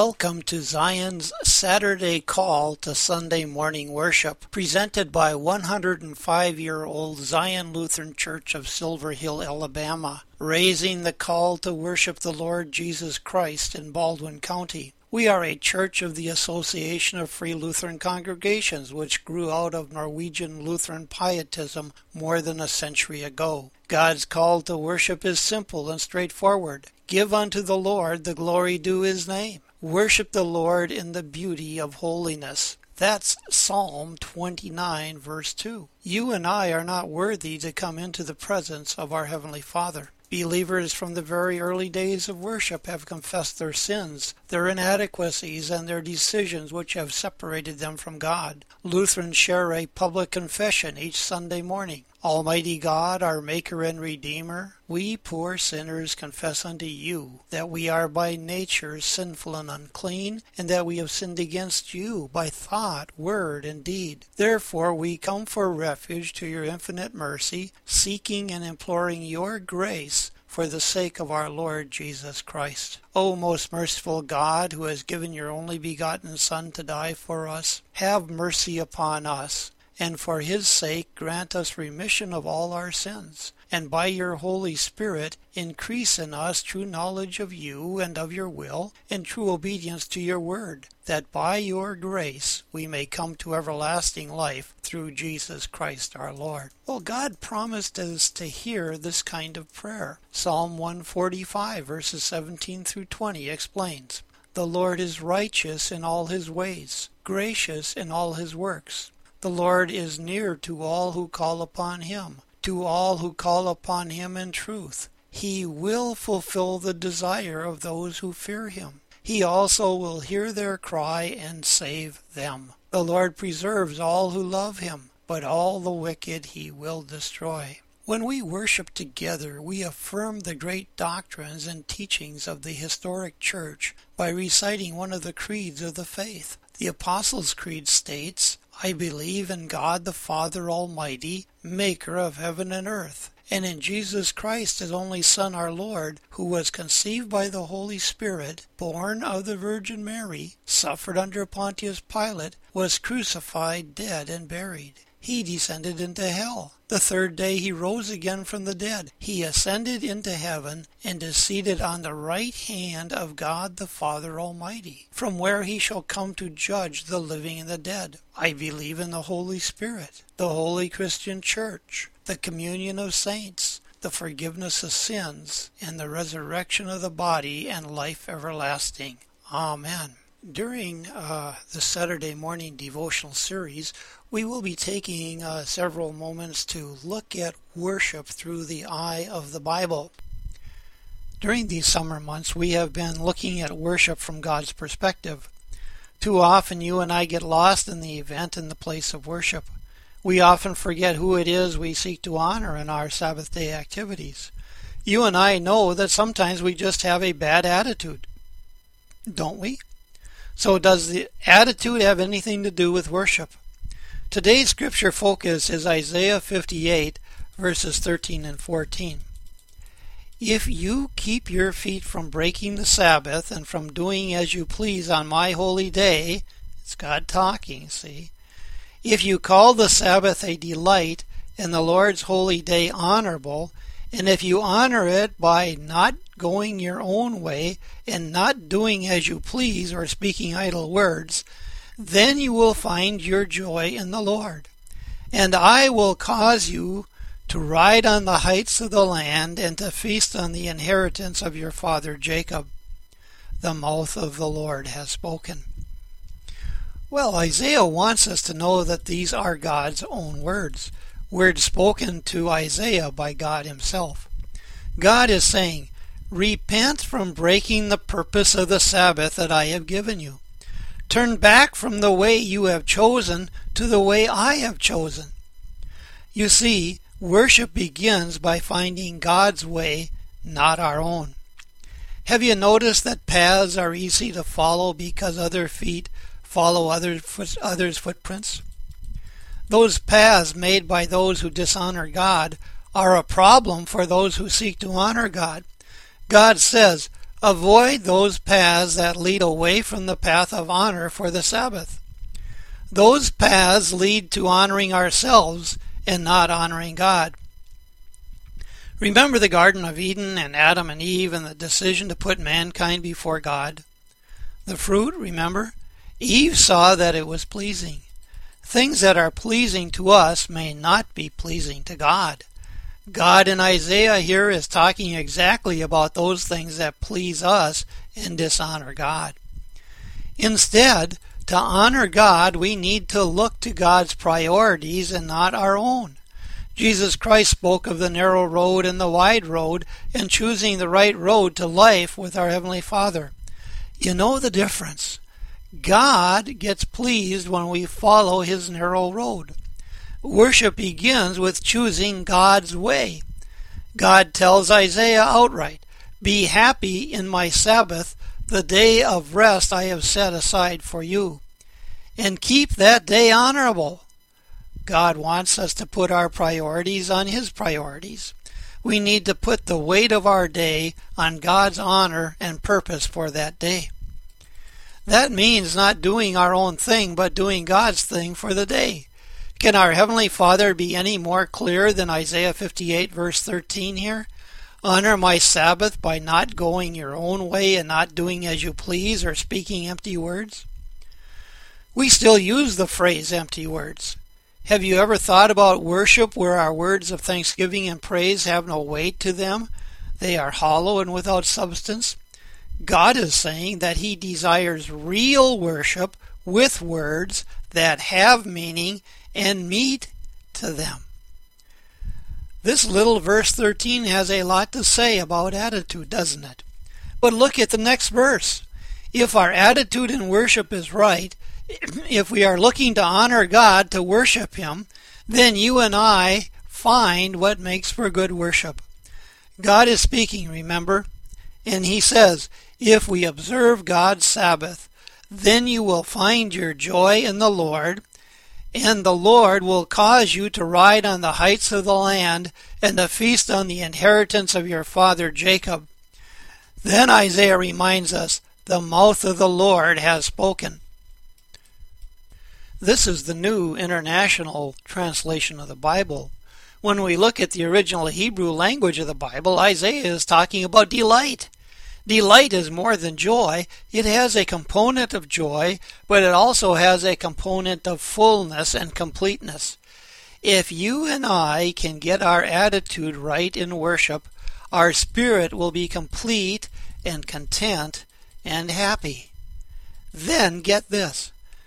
Welcome to Zion's Saturday Call to Sunday Morning Worship, presented by 105-year-old Zion Lutheran Church of Silver Hill, Alabama, raising the call to worship the Lord Jesus Christ in Baldwin County. We are a church of the Association of Free Lutheran Congregations, which grew out of Norwegian Lutheran pietism more than a century ago. God's call to worship is simple and straightforward. Give unto the Lord the glory due his name. Worship the Lord in the beauty of holiness. That's Psalm 29, verse 2. You and I are not worthy to come into the presence of our Heavenly Father. Believers from the very early days of worship have confessed their sins, their inadequacies, and their decisions which have separated them from God. Lutherans share a public confession each Sunday morning. Almighty God, our Maker and Redeemer, we poor sinners confess unto you that we are by nature sinful and unclean, and that we have sinned against you by thought, word, and deed. Therefore we come for refuge to your infinite mercy, seeking and imploring your grace for the sake of our Lord Jesus Christ. O most merciful God, who has given your only begotten Son to die for us, have mercy upon us, and for his sake grant us remission of all our sins, and by your Holy Spirit increase in us true knowledge of you and of your will, and true obedience to your word, that by your grace we may come to everlasting life through Jesus Christ our Lord. Well, God promised us to hear this kind of prayer. Psalm 145, verses 17 through 20 explains, "The Lord is righteous in all his ways, gracious in all his works. The Lord is near to all who call upon him, to all who call upon him in truth. He will fulfill the desire of those who fear him. He also will hear their cry and save them. The Lord preserves all who love him, but all the wicked he will destroy." When we worship together, we affirm the great doctrines and teachings of the historic church by reciting one of the creeds of the faith. The Apostles' Creed states, "I believe in God the Father Almighty, maker of heaven and earth, and in Jesus Christ his only Son our Lord, who was conceived by the Holy Spirit, born of the Virgin Mary, suffered under Pontius Pilate, was crucified, dead, and buried. He descended into hell. The third day he rose again from the dead. He ascended into heaven and is seated on the right hand of God the Father Almighty, from where he shall come to judge the living and the dead. I believe in the Holy Spirit, the holy Christian Church, the communion of saints, the forgiveness of sins, and the resurrection of the body and life everlasting. Amen." During the Saturday morning devotional series, we will be taking several moments to look at worship through the eye of the Bible. During these summer months, we have been looking at worship from God's perspective. Too often, you and I get lost in the event and the place of worship. We often forget who it is we seek to honor in our Sabbath day activities. You and I know that sometimes we just have a bad attitude, don't we? So does the attitude have anything to do with worship? Today's scripture focus is Isaiah 58, verses 13 and 14. "If you keep your feet from breaking the Sabbath and from doing as you please on my holy day," it's God talking, see? "If you call the Sabbath a delight and the Lord's holy day honorable, and if you honor it by not going your own way and not doing as you please or speaking idle words, then you will find your joy in the Lord. And I will cause you to ride on the heights of the land and to feast on the inheritance of your father Jacob. The mouth of the Lord has spoken." Well, Isaiah wants us to know that these are God's own words spoken to Isaiah by God himself. God is saying, "Repent from breaking the purpose of the Sabbath that I have given you. Turn back from the way you have chosen to the way I have chosen." You see, worship begins by finding God's way, not our own. Have you noticed that paths are easy to follow because other feet follow others' footprints? Those paths made by those who dishonor God are a problem for those who seek to honor God. God says, Avoid those paths that lead away from the path of honor for the Sabbath. Those paths lead to honoring ourselves and not honoring God. Remember the Garden of Eden and Adam and Eve and the decision to put mankind before God? The fruit, remember? Eve saw that it was pleasing. Things that are pleasing to us may not be pleasing to God. God in Isaiah here is talking exactly about those things that please us and dishonor God. Instead, to honor God, we need to look to God's priorities and not our own. Jesus Christ spoke of the narrow road and the wide road and choosing the right road to life with our Heavenly Father. You know the difference. God gets pleased when we follow His narrow road. Worship begins with choosing God's way. God tells Isaiah outright, "Be happy in my Sabbath, the day of rest I have set aside for you, and keep that day honorable." God wants us to put our priorities on His priorities. We need to put the weight of our day on God's honor and purpose for that day. That means not doing our own thing, but doing God's thing for the day. Can our Heavenly Father be any more clear than Isaiah 58 verse 13 here? Honor my Sabbath by not going your own way and not doing as you please or speaking empty words. We still use the phrase empty words. Have you ever thought about worship where our words of thanksgiving and praise have no weight to them? They are hollow and without substance. God is saying that He desires real worship with words that have meaning and meat to them. This little verse 13 has a lot to say about attitude, doesn't it? But look at the next verse. If our attitude in worship is right, if we are looking to honor God, to worship Him, then you and I find what makes for good worship. God is speaking, remember? And He says, if we observe God's Sabbath, then you will find your joy in the Lord, and the Lord will cause you to ride on the heights of the land and to feast on the inheritance of your father Jacob. Then Isaiah reminds us, the mouth of the Lord has spoken. This is the New International Translation of the Bible. When we look at the original Hebrew language of the Bible, Isaiah is talking about delight. Delight is more than joy. It has a component of joy, but it also has a component of fullness and completeness. If you and I can get our attitude right in worship, our spirit will be complete and content and happy. Then get this.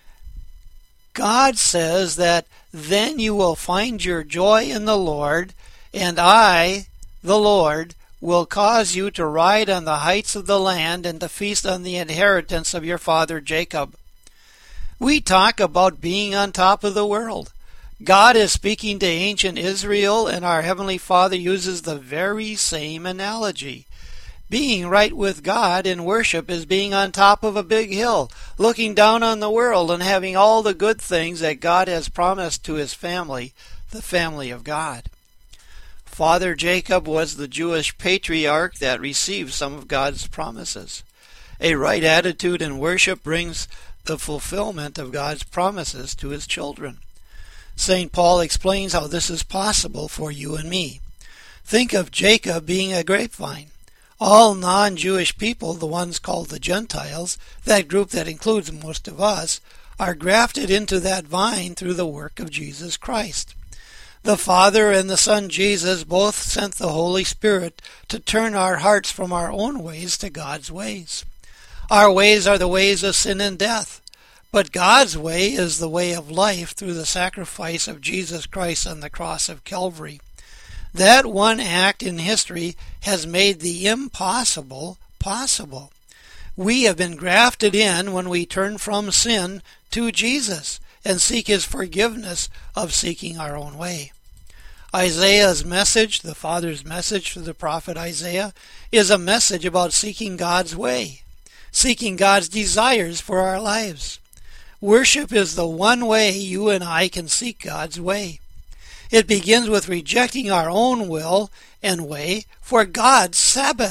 God says that then you will find your joy in the Lord, and I, the Lord, will cause you to ride on the heights of the land and to feast on the inheritance of your father Jacob. We talk about being on top of the world. God is speaking to ancient Israel, and our Heavenly Father uses the very same analogy. Being right with God in worship is being on top of a big hill, looking down on the world and having all the good things that God has promised to His family, the family of God. Father Jacob was the Jewish patriarch that received some of God's promises. A right attitude in worship brings the fulfillment of God's promises to His children. St. Paul explains how this is possible for you and me. Think of Jacob being a grapevine. All non-Jewish people, the ones called the Gentiles, that group that includes most of us, are grafted into that vine through the work of Jesus Christ. The Father and the Son Jesus both sent the Holy Spirit to turn our hearts from our own ways to God's ways. Our ways are the ways of sin and death, but God's way is the way of life through the sacrifice of Jesus Christ on the cross of Calvary. That one act in history has made the impossible possible. We have been grafted in when we turn from sin to Jesus and seek His forgiveness of seeking our own way. Isaiah's message, the Father's message to the prophet Isaiah, is a message about seeking God's way, seeking God's desires for our lives. Worship is the one way you and I can seek God's way. It begins with rejecting our own will and way for God's Sabbath,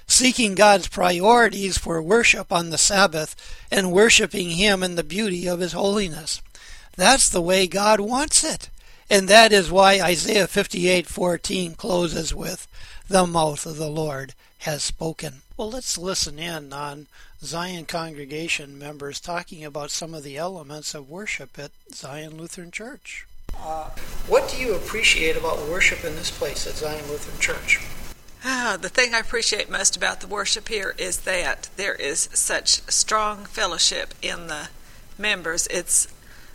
seeking God's priorities for worship on the Sabbath and worshiping Him in the beauty of His holiness. That's the way God wants it. And that is why Isaiah 58:14 closes with, "The mouth of the Lord has spoken." Well, let's listen in on Zion congregation members talking about some of the elements of worship at Zion Lutheran Church. What do you appreciate about worship in this place at Zion Lutheran Church? The thing I appreciate most about the worship here is that there is such strong fellowship in the members. It's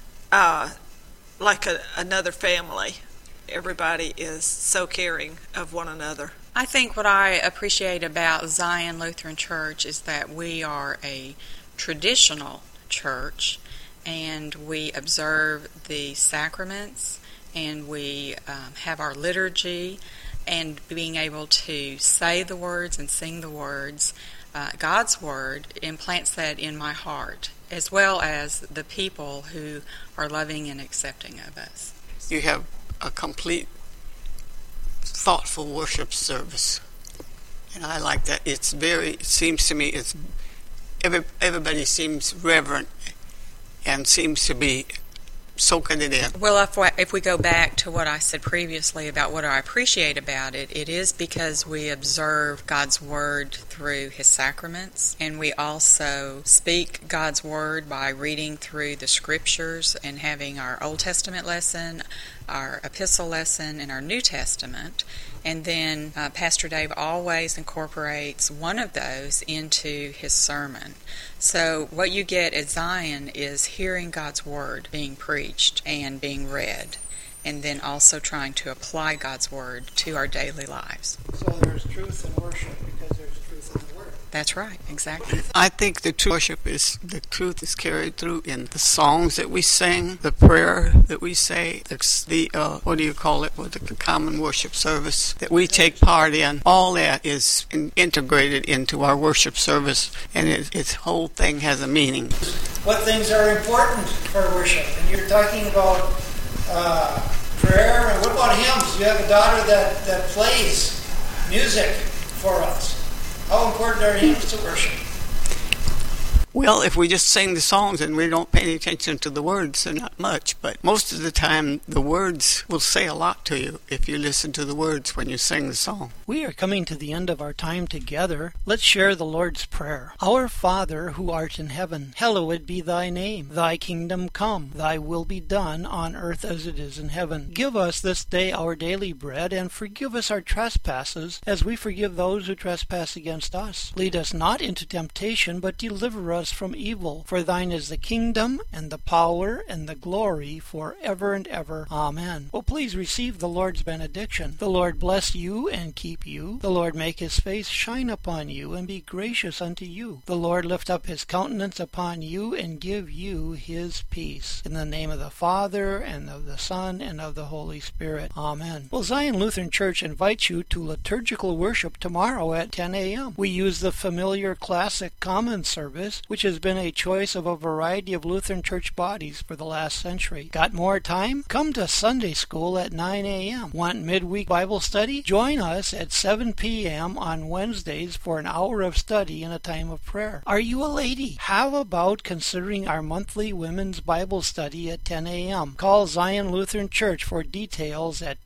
like another family. Everybody is so caring of one another. I think what I appreciate about Zion Lutheran Church is that we are a traditional church, and we observe the sacraments, and we have our liturgy, and being able to say the words and sing the words. God's Word implants that in my heart, as well as the people who are loving and accepting of us. You have a complete, thoughtful worship service, and I like that. It seems to me, everybody seems reverent and seems to be soaking it in. Well, if we go back to what I said previously about what I appreciate about it, it is because we observe God's Word through His sacraments, and we also speak God's Word by reading through the Scriptures and having our Old Testament lesson, our Epistle lesson, and our New Testament. And then Pastor Dave always incorporates one of those into his sermon. So what you get at Zion is hearing God's Word being preached and being read, and then also trying to apply God's Word to our daily lives. So there's truth in worship because there's truth in the Word. That's right, exactly. I think the true worship is, the truth is carried through in the songs that we sing, the prayer that we say, what do you call it, the common worship service that we take part in. All that is integrated into our worship service, and its whole thing has a meaning. What things are important for worship? And you're talking about prayer, and what about hymns? You have a daughter that plays music for us. How important are hymns to worship? Well, if we just sing the songs and we don't pay any attention to the words, they're not much. But most of the time, the words will say a lot to you if you listen to the words when you sing the song. We are coming to the end of our time together. Let's share the Lord's Prayer. Our Father, who art in heaven, hallowed be thy name. Thy kingdom come. Thy will be done on earth as it is in heaven. Give us this day our daily bread, and forgive us our trespasses, as we forgive those who trespass against us. Lead us not into temptation, but deliver us from evil. For thine is the kingdom, and the power, and the glory, forever and ever. Amen. Well, please receive the Lord's benediction. The Lord bless you and keep you. The Lord make his face shine upon you, and be gracious unto you. The Lord lift up his countenance upon you, and give you his peace. In the name of the Father, and of the Son, and of the Holy Spirit. Amen. Well, Zion Lutheran Church invites you to liturgical worship tomorrow at 10 a.m. We use the familiar classic common service, which has been a choice of a variety of Lutheran church bodies for the last century. Got more time? Come to Sunday school at 9 a.m. Want midweek Bible study? Join us at 7 p.m. on Wednesdays for an hour of study and a time of prayer. Are you a lady? How about considering our monthly women's Bible study at 10 a.m.? Call Zion Lutheran Church for details at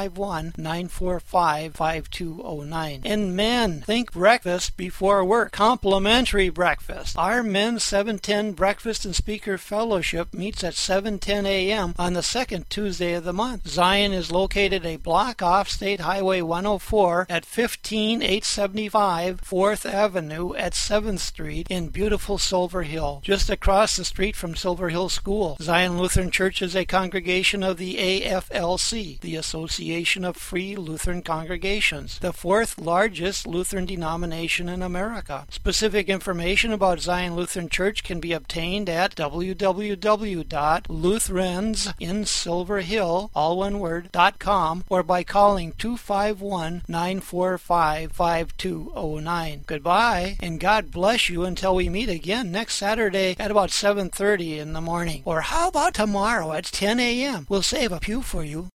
251-945-5209. And men, think breakfast before work. Complimentary breakfast. Our Men's 710 Breakfast and Speaker Fellowship meets at 7:10 a.m. on the second Tuesday of the month. Zion is located a block off State Highway 104 at 15875 4th Avenue at 7th Street in beautiful Silver Hill, just across the street from Silver Hill School. Zion Lutheran Church is a congregation of the AFLC, the Association of Free Lutheran Congregations, the fourth largest Lutheran denomination in America. Specific information about Zion Lutheran Church can be obtained at www.lutheransinsilverhill.com or by calling 251-945-5209. Goodbye, and God bless you until we meet again next Saturday at about 7:30 in the morning. Or how about tomorrow at 10 a.m.? We'll save a pew for you.